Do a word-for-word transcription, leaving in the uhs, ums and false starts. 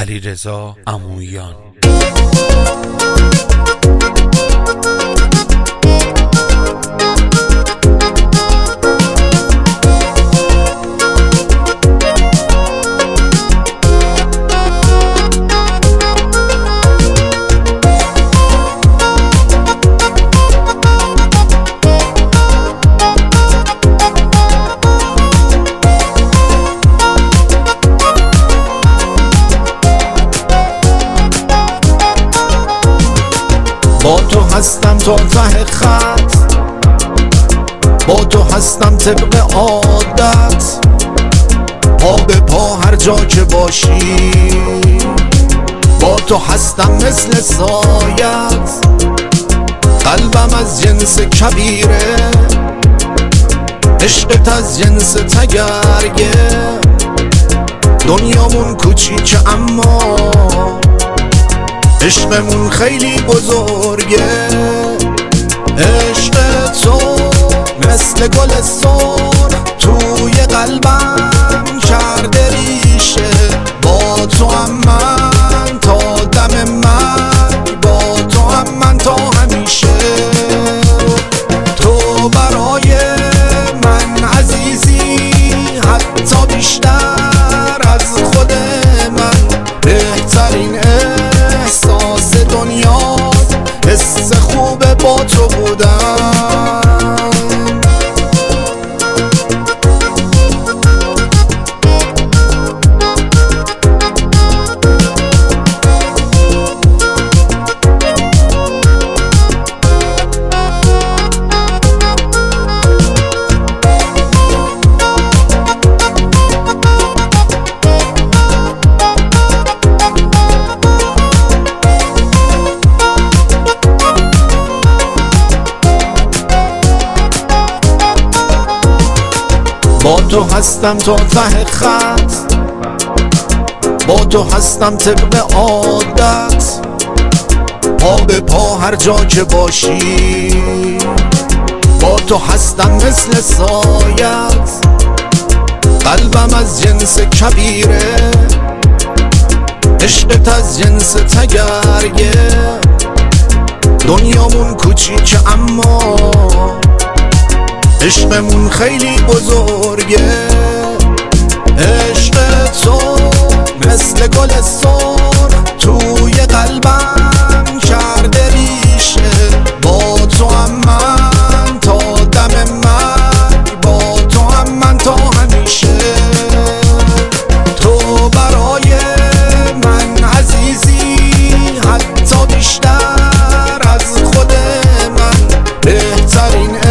علیرضا عمویان. با تو هستم تا ته خط، با تو هستم طبق عادت، پا به پا هر جا که باشی. با تو هستم مثل سایت، قلبم از جنس کبیره، عشقت از جنس تگرگه. دنیامون کوچیکه اما عشقمون خیلی بزرگه. عشق تو مثل گل سرخ توی قلبم کرده ریشه. با تو هم من تا دم مرگ، با تو هم من تا همیشه. تو برای من عزیزی حتی بیشتر از خود من. بهترین احساس دنیاست حس خوب با تو بودن. با تو هستم تا ته خط، با تو هستم طبق عادت، پا به پا هر جا که باشی. با تو هستم مثل سایت، قلبم از جنس کبیره، عشقت از جنس تگرگه. دنیامون کوچیکه اما عشقمون خیلی بزرگه. عشق تو مثل گل سرخ توی قلبم کرده ریشه. با تو هم من تا دم مرگ، با تو هم من تا همیشه. تو برای من عزیزی حتی بیشتر از خود من. بهترین